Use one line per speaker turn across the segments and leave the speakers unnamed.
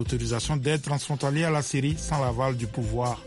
L'autorisation d'aide transfrontalière à la Syrie sans l'aval du pouvoir.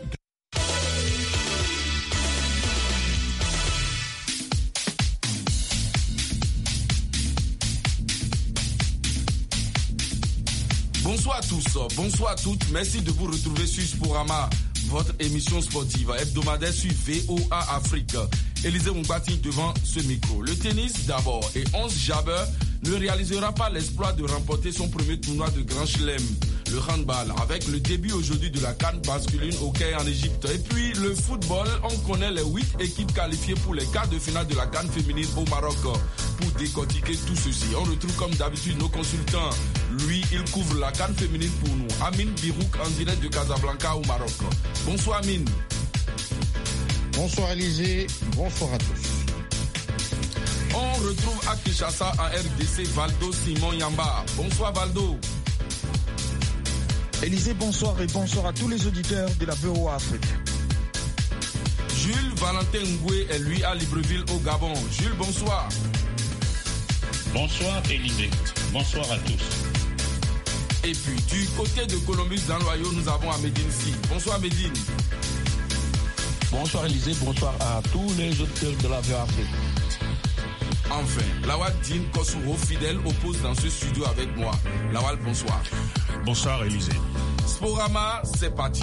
Bonsoir à tous, bonsoir à toutes. Merci de vous retrouver sur Sporama, votre émission sportive hebdomadaire sur VOA Afrique. Élisée Moumbati devant ce micro. Le tennis d'abord et 11 Jabeur ne réalisera pas l'exploit de remporter son premier tournoi de Grand Chelem. Le handball avec le début aujourd'hui de la CAN masculine au Caire en Égypte. Et puis le football, on connaît les 8 équipes qualifiées pour les quarts de finale de la CAN féminine au Maroc. Pour décortiquer tout ceci, on retrouve comme d'habitude nos consultants. Lui, il couvre la CAN féminine pour nous. Amine Birouk en direct de Casablanca au Maroc. Bonsoir Amine.
Bonsoir Élisée, bonsoir à tous.
On retrouve à Kinshasa en RDC Valdo Simon Yamba. Bonsoir Valdo.
Élisée, bonsoir et bonsoir à tous les auditeurs de la VOA Afrique.
Jules Valentin Ngoué est lui à Libreville au Gabon. Jules, bonsoir.
Bonsoir Élisée, bonsoir à tous.
Et puis du côté de Columbus dans l'Ohio, nous avons Amédine Si. Bonsoir Amédine.
Bonsoir Élisée, bonsoir à tous les auditeurs de la VOA Afrique.
Enfin, Lawal Din Kosuro, fidèle, oppose dans ce studio avec moi. Lawal, bonsoir.
Bonsoir Élisée.
Sporama, c'est parti.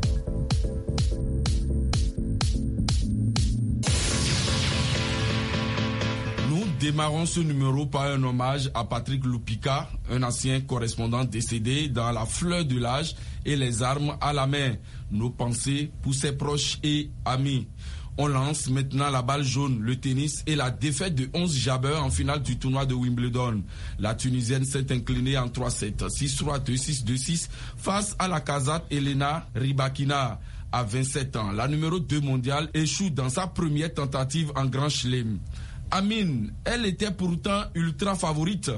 Nous démarrons ce numéro par un hommage à Patrick Lupika, un ancien correspondant décédé dans la fleur de l'âge et les armes à la main. Nos pensées pour ses proches et amis. On lance maintenant la balle jaune, le tennis et la défaite de 11 Jabeur en finale du tournoi de Wimbledon. La Tunisienne s'est inclinée en 3-7, 6-3, 2-6, 2-6 face à la Kazakh Elena Rybakina. À 27 ans, la numéro 2 mondiale échoue dans sa première tentative en Grand Chelem. Amine, elle était pourtant ultra favorite.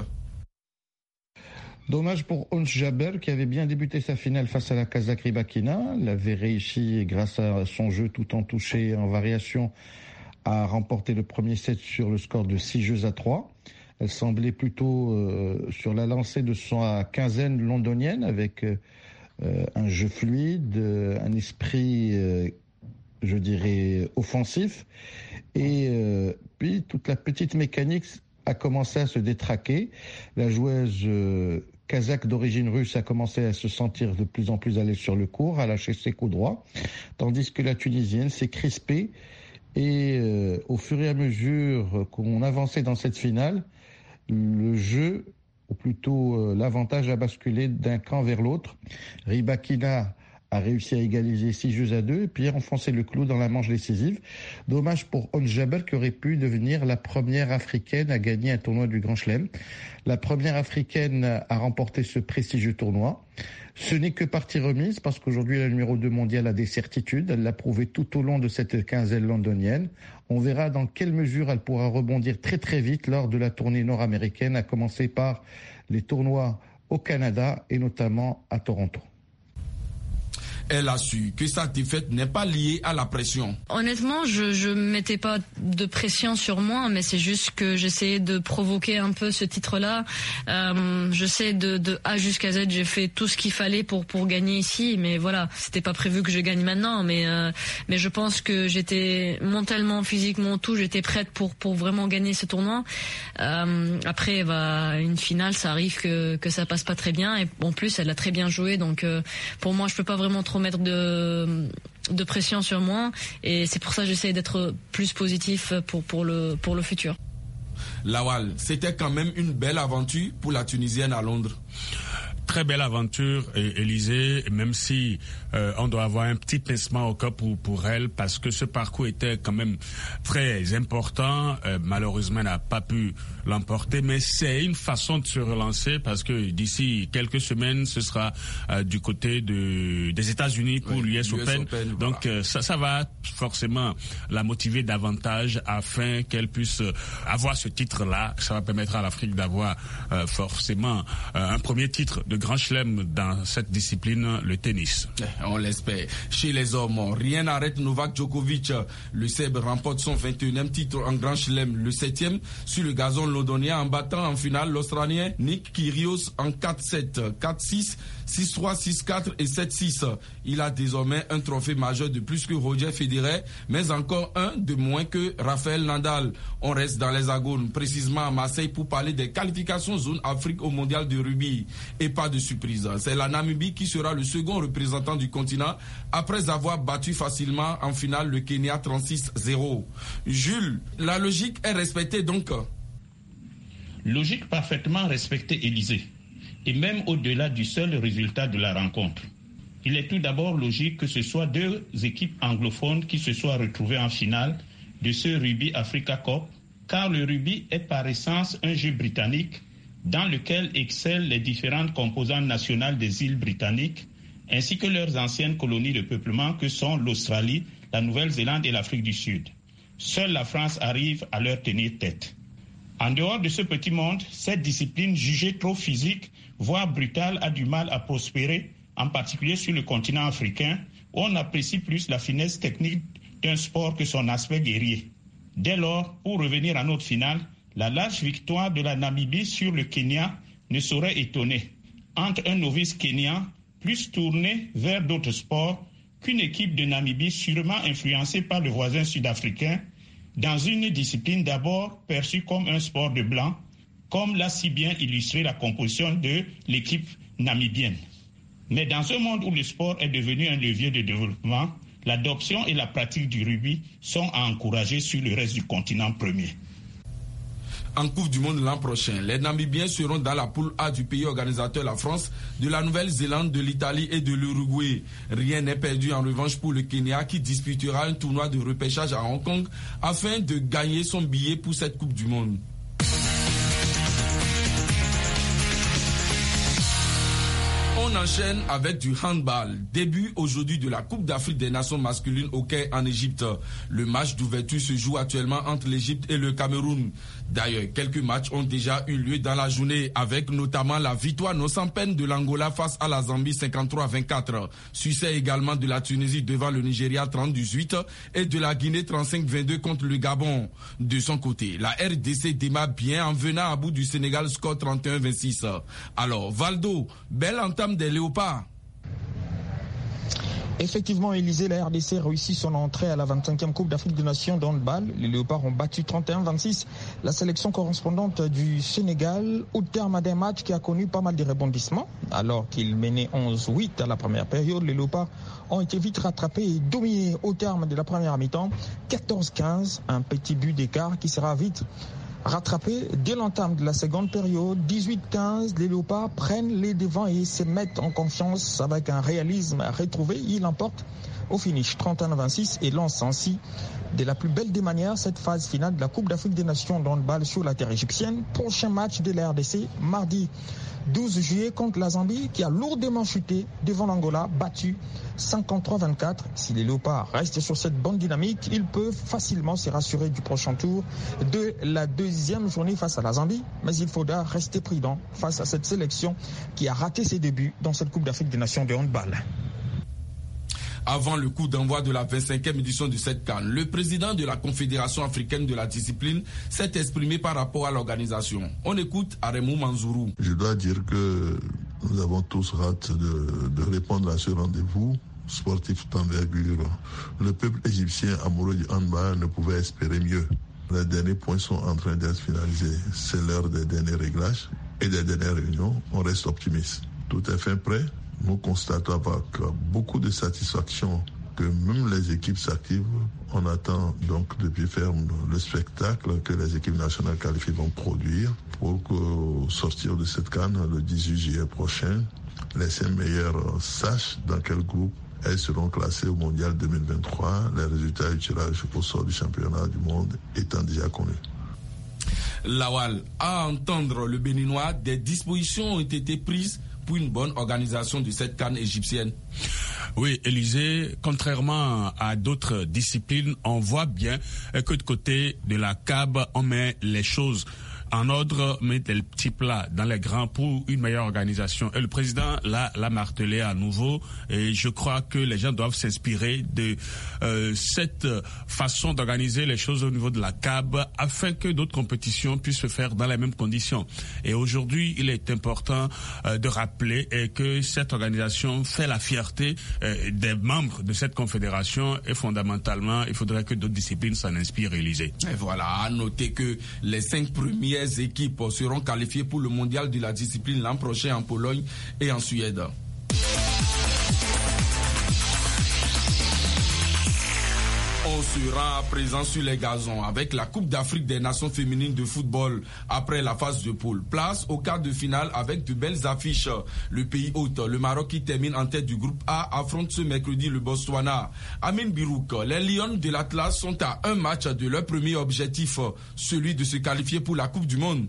Dommage pour Ons Jabeur qui avait bien débuté sa finale face à la Kazakh Rybakina. Elle avait réussi, grâce à son jeu tout en touché en variation, à remporter le premier set sur le score de 6-3. Elle semblait plutôt sur la lancée de sa quinzaine londonienne avec un jeu fluide, un esprit, je dirais, offensif. Et puis toute la petite mécanique a commencé à se détraquer. La joueuse kazakh d'origine russe a commencé à se sentir de plus en plus à l'aise sur le court, à lâcher ses coups droits, tandis que la Tunisienne s'est crispée et au fur et à mesure qu'on avançait dans cette finale, le jeu, ou plutôt l'avantage a basculé d'un camp vers l'autre. Rybakina a réussi à égaliser 6-2 et puis a enfoncé le clou dans la manche décisive. Dommage pour Ons Jabeur qui aurait pu devenir la première africaine à gagner un tournoi du Grand Chelem. La première africaine à remporter ce prestigieux tournoi. Ce n'est que partie remise parce qu'aujourd'hui la numéro 2 mondiale a des certitudes. Elle l'a prouvé tout au long de cette quinzaine londonienne. On verra dans quelle mesure elle pourra rebondir très très vite lors de la tournée nord-américaine, à commencer par les tournois au Canada et notamment à Toronto.
Elle a su que sa défaite n'est pas liée à la pression.
Honnêtement, je mettais pas de pression sur moi, mais c'est juste que j'essayais de provoquer un peu ce titre-là. Je sais de A jusqu'à Z, j'ai fait tout ce qu'il fallait pour gagner ici, mais voilà, c'était pas prévu que je gagne maintenant, mais je pense que j'étais mentalement, physiquement, tout, j'étais prête pour vraiment gagner ce tournoi. Après, une finale, ça arrive que ça passe pas très bien, et en plus, elle a très bien joué, donc pour moi, je peux pas vraiment trop mettre de pression sur moi, et c'est pour ça que j'essaie d'être plus positif pour le futur.
Lawal, c'était quand même une belle aventure pour la Tunisienne à Londres.
Très belle aventure, Élisée, même si on doit avoir un petit pincement au cœur pour elle, parce que ce parcours était quand même très important. Malheureusement, elle n'a pas pu l'emporter, mais c'est une façon de se relancer, parce que d'ici quelques semaines, ce sera du côté des États-Unis pour l'US Open. Donc voilà. Ça va forcément la motiver davantage afin qu'elle puisse avoir ce titre-là. Ça va permettre à l'Afrique d'avoir forcément un premier titre de grand chelem dans cette discipline, le tennis.
On l'espère. Chez les hommes, rien n'arrête Novak Djokovic. Le Serbe remporte son 21e titre en grand chelem, le 7e sur le gazon londonien en battant en finale l'Australien Nick Kyrgios en 4-7, 4-6, 6-3, 6-4 et 7-6. Il a désormais un trophée majeur de plus que Roger Federer, mais encore un de moins que Rafael Nadal. On reste dans l'Hexagone, précisément à Marseille, pour parler des qualifications zone Afrique au mondial de rugby. Et pas de surprise, c'est la Namibie qui sera le second représentant du continent après avoir battu facilement en finale le Kenya 36-0. Jules, la logique est respectée donc?
Logique parfaitement respectée, Élysée. Et même au-delà du seul résultat de la rencontre. Il est tout d'abord logique que ce soit deux équipes anglophones qui se soient retrouvées en finale de ce Rugby Africa Cup, car le rugby est par essence un jeu britannique dans lequel excellent les différentes composantes nationales des îles britanniques, ainsi que leurs anciennes colonies de peuplement que sont l'Australie, la Nouvelle-Zélande et l'Afrique du Sud. Seule la France arrive à leur tenir tête. En dehors de ce petit monde, cette discipline jugée trop physique, voire brutale, a du mal à prospérer, en particulier sur le continent africain, où on apprécie plus la finesse technique d'un sport que son aspect guerrier. Dès lors, pour revenir à notre finale, la large victoire de la Namibie sur le Kenya ne saurait étonner. Entre un novice kenyan, plus tourné vers d'autres sports, qu'une équipe de Namibie sûrement influencée par le voisin sud-africain, dans une discipline d'abord perçue comme un sport de blanc, comme l'a si bien illustré la composition de l'équipe namibienne. Mais dans un monde où le sport est devenu un levier de développement, l'adoption et la pratique du rugby sont à encourager sur le reste du continent premier.
En Coupe du Monde l'an prochain, les Namibiens seront dans la poule A du pays organisateur, la France, de la Nouvelle-Zélande, de l'Italie et de l'Uruguay. Rien n'est perdu en revanche pour le Kenya qui disputera un tournoi de repêchage à Hong Kong afin de gagner son billet pour cette Coupe du Monde. On enchaîne avec du handball. Début aujourd'hui de la Coupe d'Afrique des Nations masculines au Caire en Égypte. Le match d'ouverture se joue actuellement entre l'Égypte et le Cameroun. D'ailleurs, quelques matchs ont déjà eu lieu dans la journée, avec notamment la victoire non sans peine de l'Angola face à la Zambie 53-24. Succès également de la Tunisie devant le Nigeria 30-18 et de la Guinée 35-22 contre le Gabon. De son côté, la RDC démarre bien en venant à bout du Sénégal, score 31-26. Alors, Valdo, belle entame des Léopards.
Effectivement, Élysée, la RDC réussit son entrée à la 25e Coupe d'Afrique des Nations de handball. Les Léopards ont battu 31-26 la sélection correspondante du Sénégal au terme d'un match qui a connu pas mal de rebondissements. Alors qu'ils menaient 11-8 à la première période, les Léopards ont été vite rattrapés et dominés au terme de la première mi-temps. 14-15, un petit but d'écart qui sera vite rattrapé dès l'entame de la seconde période. 18-15, les Léopards prennent les devants et se mettent en confiance avec un réalisme retrouvé. Ils l'emportent au finish 31-26 et lancent ainsi de la plus belle des manières cette phase finale de la Coupe d'Afrique des Nations de handball sur la terre égyptienne. Prochain match de la RDC mardi 12 juillet contre la Zambie qui a lourdement chuté devant l'Angola, battu 53-24. Si les Léopards restent sur cette bonne dynamique, ils peuvent facilement se rassurer du prochain tour de la deuxième journée face à la Zambie. Mais il faudra rester prudent face à cette sélection qui a raté ses débuts dans cette Coupe d'Afrique des Nations de handball.
Avant le coup d'envoi de la 25e édition de cette CAN, le président de la Confédération africaine de la discipline s'est exprimé par rapport à l'organisation. On écoute Aremou Manzourou.
Je dois dire que nous avons tous hâte de répondre à ce rendez-vous sportif d'envergure. Le peuple égyptien amoureux du handball ne pouvait espérer mieux. Les derniers points sont en train d'être finalisés. C'est l'heure des derniers réglages et des dernières réunions. On reste optimiste. Tout est fin prêt. Nous constatons avec beaucoup de satisfaction que même les équipes s'activent. On attend donc de pied ferme le spectacle que les équipes nationales qualifiées vont produire pour sortir de cette CAN le 18 juillet prochain. Les 5 meilleurs sachent dans quel groupe elles seront classées au Mondial 2023. Les résultats du tirage au sort du championnat du monde étant déjà connus.
Lawal, à entendre le Béninois, des dispositions ont été prises pour une bonne organisation de cette CAN égyptienne.
Oui, Élysée, contrairement à d'autres disciplines, on voit bien que de côté de la CAB, on met les choses en ordre, mettre les petits plats dans les grands pour une meilleure organisation. Et le président l'a martelé à nouveau. Et je crois que les gens doivent s'inspirer de cette façon d'organiser les choses au niveau de la CAB afin que d'autres compétitions puissent se faire dans les mêmes conditions. Et aujourd'hui, il est important de rappeler que cette organisation fait la fierté des membres de cette confédération et fondamentalement, il faudrait que d'autres disciplines s'en inspirent, Élysée.
Et voilà, à noter que les 5 premières équipes seront qualifiées pour le mondial de la discipline l'an prochain en Pologne et en Suède. On sera à présent sur les gazons avec la Coupe d'Afrique des Nations féminines de football après la phase de poule. Place au quart de finale avec de belles affiches. Le pays hôte, le Maroc qui termine en tête du groupe A, affronte ce mercredi le Botswana. Amin Birouk, les Lions de l'Atlas sont à un match de leur premier objectif, celui de se qualifier pour la Coupe du Monde.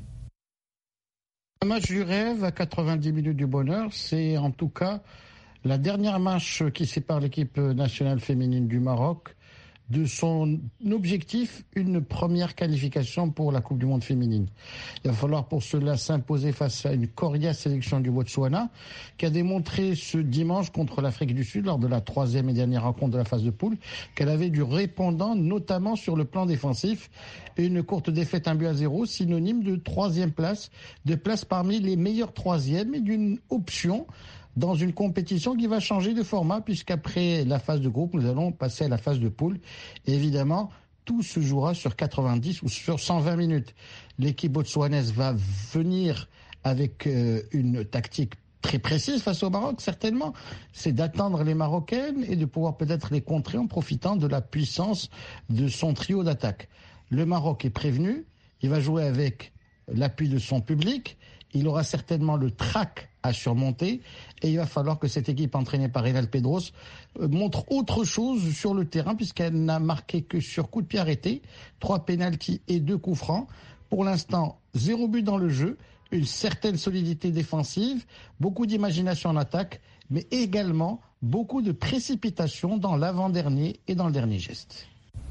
Un match du rêve à 90 minutes du bonheur, c'est en tout cas la dernière marche qui sépare l'équipe nationale féminine du Maroc de son objectif, une première qualification pour la Coupe du Monde féminine. Il va falloir pour cela s'imposer face à une coriace sélection du Botswana qui a démontré ce dimanche contre l'Afrique du Sud lors de la 3e et dernière rencontre de la phase de poule qu'elle avait du répondant notamment sur le plan défensif et une courte défaite 1-0 synonyme de 3e place, de place parmi les meilleurs 3e et d'une option dans une compétition qui va changer de format puisqu'après la phase de groupe, nous allons passer à la phase de poule. Et évidemment, tout se jouera sur 90 ou sur 120 minutes. L'équipe botswanaise va venir avec une tactique très précise face au Maroc, certainement. C'est d'attendre les Marocaines et de pouvoir peut-être les contrer en profitant de la puissance de son trio d'attaque. Le Maroc est prévenu, il va jouer avec l'appui de son public, il aura certainement le trac à surmonter et il va falloir que cette équipe entraînée par Reynald Pedros montre autre chose sur le terrain puisqu'elle n'a marqué que sur coup de pied arrêté, 3 pénaltys et 2 coups francs. Pour l'instant, 0 but dans le jeu, une certaine solidité défensive, beaucoup d'imagination en attaque, mais également beaucoup de précipitation dans l'avant-dernier et dans le dernier geste.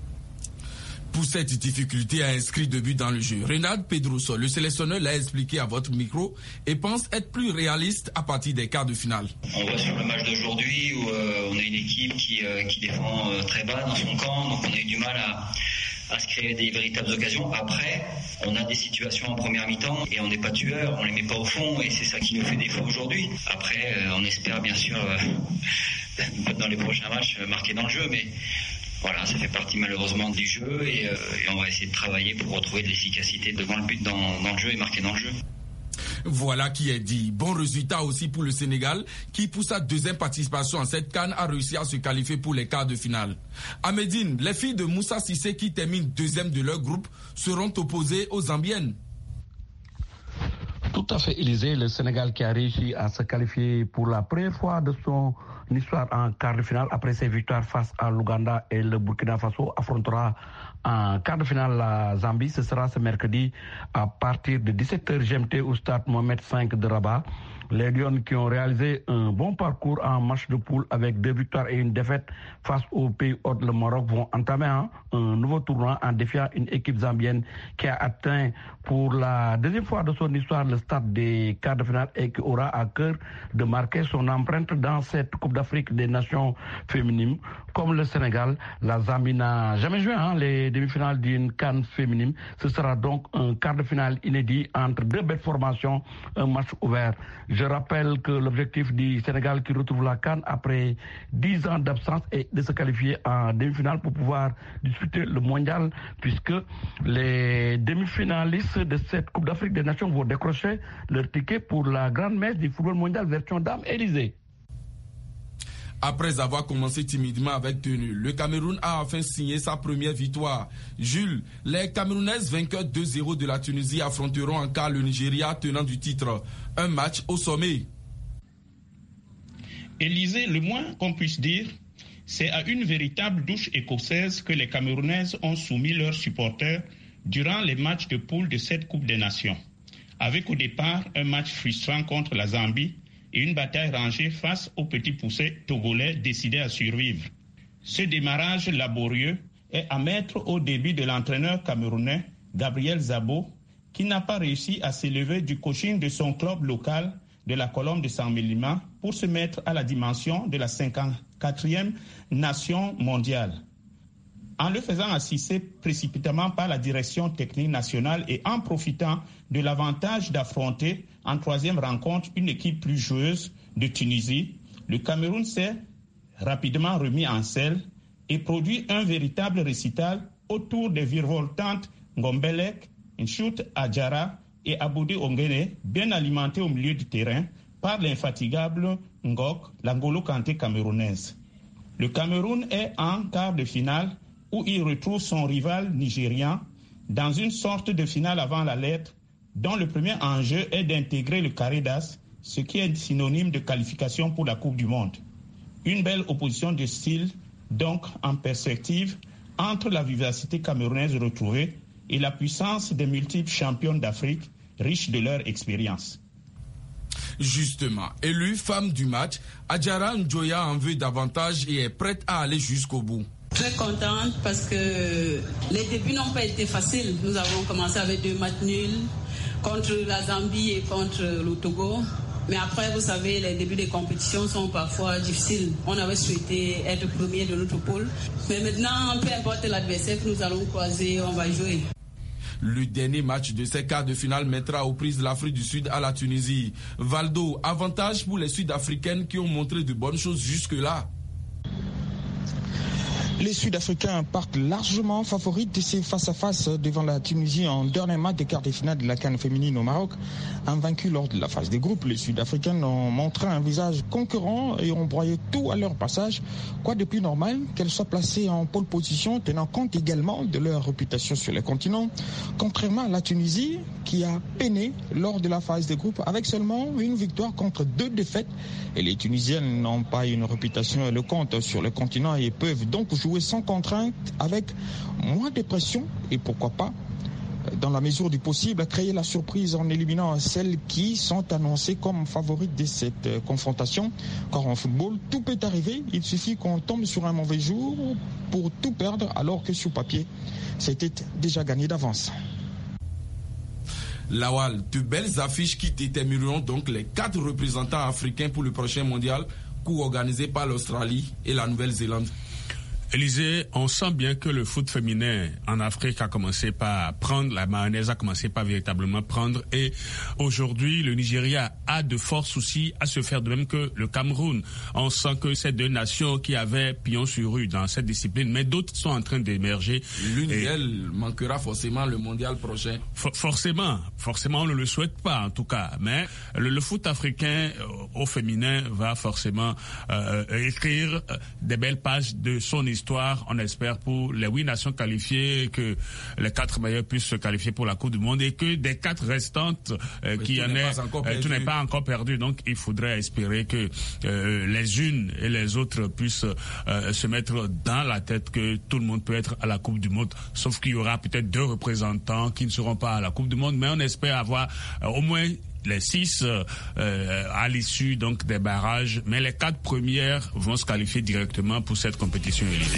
Pour cette difficulté à inscrire 2 buts dans le jeu, Reynald Pedros, le sélectionneur, l'a expliqué à votre micro et pense être plus réaliste à partir des quarts de finale.
On voit sur le match d'aujourd'hui où on a une équipe qui défend très bas dans son camp, donc on a eu du mal à se créer des véritables occasions. Après, on a des situations en première mi-temps et on n'est pas tueur, on les met pas au fond et c'est ça qui nous fait défaut aujourd'hui. Après, on espère bien sûr dans les prochains matchs marquer dans le jeu, mais voilà, ça fait partie malheureusement du jeu et on va essayer de travailler pour retrouver de l'efficacité devant le but dans le jeu et marquer dans le jeu.
Voilà qui est dit. Bon résultat aussi pour le Sénégal qui, pour sa 2e participation en cette CAN, a réussi à se qualifier pour les quarts de finale. À Médine, les filles de Moussa Cissé qui terminent 2e de leur groupe seront opposées aux Zambiennes.
Tout à fait, Élysée, le Sénégal qui a réussi à se qualifier pour la première fois de son histoire en quart de finale après ses victoires face à l'Ouganda et le Burkina Faso affrontera en quart de finale la Zambie. Ce sera ce mercredi à partir de 17h GMT au stade Mohamed V de Rabat. Les Lions qui ont réalisé un bon parcours en match de poule avec 2 victoires et une défaite face au pays hôte, le Maroc, vont entamer un nouveau tournoi en défiant une équipe zambienne qui a atteint pour la 2e fois de son histoire le stade des quarts de finale et qui aura à cœur de marquer son empreinte dans cette Coupe d'Afrique des Nations féminines. Comme le Sénégal, la Zambie n'a jamais joué les demi-finales d'une CAN féminine. Ce sera donc un quart de finale inédit entre 2 belles formations, un match ouvert. Je rappelle que l'objectif du Sénégal qui retrouve la CAN après 10 ans d'absence est de se qualifier en demi-finale pour pouvoir disputer le mondial puisque les demi-finalistes de cette Coupe d'Afrique des Nations vont décrocher leur ticket pour la grande messe du football mondial version dame Élysée.
Après avoir commencé timidement avec tenue, le Cameroun a enfin signé sa première victoire. Jules, les Camerounaises vainqueurs 2-0 de la Tunisie affronteront en quart le Nigeria tenant du titre. Un match au sommet.
Élysée, le moins qu'on puisse dire, c'est à une véritable douche écossaise que les Camerounaises ont soumis leurs supporters durant les matchs de poule de cette Coupe des Nations. Avec au départ un match frustrant contre la Zambie, et une bataille rangée face aux petits poussés togolais décidés à survivre. Ce démarrage laborieux est à mettre au débit de l'entraîneur camerounais Gabriel Zabo qui n'a pas réussi à s'élever du coaching de son club local de la Colombe de Saint-Mélima pour se mettre à la dimension de la 54e nation mondiale. En le faisant assister précipitamment par la direction technique nationale et en profitant de l'avantage d'affronter en troisième rencontre une équipe plus joueuse de Tunisie, le Cameroun s'est rapidement remis en selle et produit un véritable récital autour des virevoltantes Ngombelek, Nchout Adjara et Aboudi Ongene, bien alimentés au milieu du terrain par l'infatigable Ngok, l'Angolo Kanté camerounaise. Le Cameroun est en quart de finale où il retrouve son rival nigérian dans une sorte de finale avant la lettre, dont le premier enjeu est d'intégrer le carré d'as, ce qui est synonyme de qualification pour la Coupe du Monde. Une belle opposition de style, donc en perspective, entre la vivacité camerounaise retrouvée et la puissance des multiples champions d'Afrique, riches de leur expérience.
Justement, élue femme du match, Adjara Njoya en veut davantage et est prête à aller jusqu'au bout.
Très contente parce que les débuts n'ont pas été faciles. Nous avons commencé avec 2 matchs nuls contre la Zambie et contre le Togo. Mais après, vous savez, les débuts des compétitions sont parfois difficiles. On avait souhaité être premier de notre pôle. Mais maintenant, peu importe l'adversaire que nous allons croiser, on va jouer.
Le dernier match de ces quarts de finale mettra aux prises l'Afrique du Sud à la Tunisie. Valdo, avantage pour les Sud-Africaines qui ont montré de bonnes choses jusque-là.
Les Sud-Africains partent largement favoris de ces face-à-face devant la Tunisie en dernier match des quarts de finale de la CAN féminine au Maroc. Invaincus lors de la phase des groupes, les Sud-Africains ont montré un visage concurrent et ont broyé tout à leur passage. Quoi de plus normal qu'elles soient placées en pole position, tenant compte également de leur réputation sur le continent. Contrairement à la Tunisie, qui a peiné lors de la phase des groupes avec seulement une victoire contre 2 défaites. Et les Tunisiennes n'ont pas une réputation éloquente sur le continent et peuvent donc jouer sans contrainte, avec moins de pression et pourquoi pas, dans la mesure du possible, créer la surprise en éliminant celles qui sont annoncées comme favorites de cette confrontation. Car en football, tout peut arriver. Il suffit qu'on tombe sur un mauvais jour pour tout perdre, alors que sur papier, c'était déjà gagné d'avance.
Lawal, de belles affiches qui détermineront donc les 4 représentants africains pour le prochain mondial, co-organisé par l'Australie et la Nouvelle-Zélande.
Élisée, on sent bien que le foot féminin en Afrique a commencé par prendre, la mayonnaise a commencé par véritablement prendre, et aujourd'hui le Nigeria a de forts soucis à se faire de même que le Cameroun. On sent que ces 2 nations qui avaient pignon sur rue dans cette discipline, mais d'autres sont en train d'émerger.
L'une d'elles manquera forcément le mondial prochain.
Forcément, on ne le souhaite pas en tout cas, mais le foot africain au féminin va forcément écrire des belles pages de son histoire. On espère pour les 8 nations qualifiées que les 4 meilleurs puissent se qualifier pour la Coupe du Monde et que des 4 restantes tout n'est pas encore perdu. Donc il faudrait espérer que les unes et les autres puissent se mettre dans la tête que tout le monde peut être à la Coupe du Monde, sauf qu'il y aura peut-être 2 représentants qui ne seront pas à la Coupe du Monde, mais on espère avoir au moins les 6 à l'issue donc des barrages, mais les 4 premières vont se qualifier directement pour cette compétition Élysée.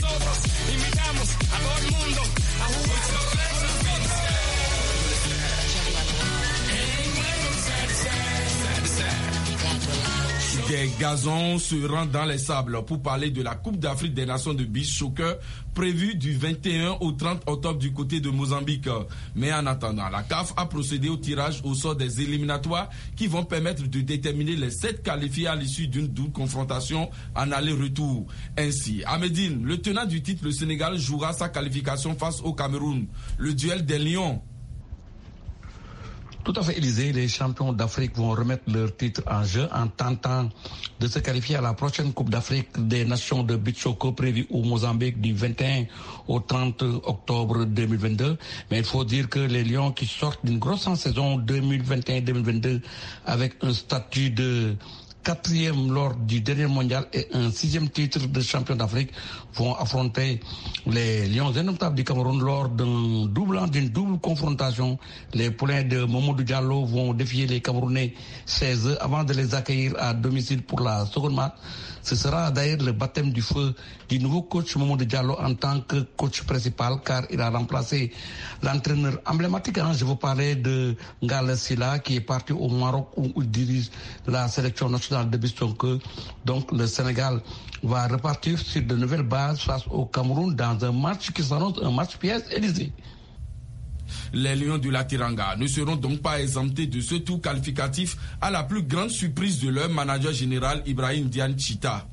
Des gazons se rendent dans les sables pour parler de la Coupe d'Afrique des Nations de beach soccer prévue du 21 au 30 octobre du côté de Mozambique. Mais en attendant, la CAF a procédé au tirage au sort des éliminatoires qui vont permettre de déterminer les 7 qualifiés à l'issue d'une double confrontation en aller-retour. Ainsi, à Médine, le tenant du titre, le Sénégal, jouera sa qualification face au Cameroun. Le duel des Lions.
Tout à fait, Élysée. Les champions d'Afrique vont remettre leur titre en jeu en tentant de se qualifier à la prochaine Coupe d'Afrique des Nations de beach soccer prévue au Mozambique du 21 au 30 octobre 2022. Mais il faut dire que les Lions qui sortent d'une grosse saison 2021-2022 avec un statut de 4e lors du dernier mondial et un 6e titre de champion d'Afrique, vont affronter les Lions indomptables du Cameroun lors d'une double confrontation. Les poulains de Mamadou Diallo vont défier les Camerounais chez eux avant de les accueillir à domicile pour la seconde match. Ce sera d'ailleurs le baptême du feu du nouveau coach Mamadou Diallo en tant que coach principal, car il a remplacé l'entraîneur emblématique. Je vous parlais de Ngale Sylla qui est parti au Maroc où il dirige la sélection nationale de beach soccer. Donc le Sénégal va repartir sur de nouvelles bases face au Cameroun dans un match qui s'annonce un match pièce, Élysée.
Les Lions du Lac-Tiranga ne seront donc pas exemptés de ce tour qualificatif à la plus grande surprise de leur manager général Ibrahim Diane Chita.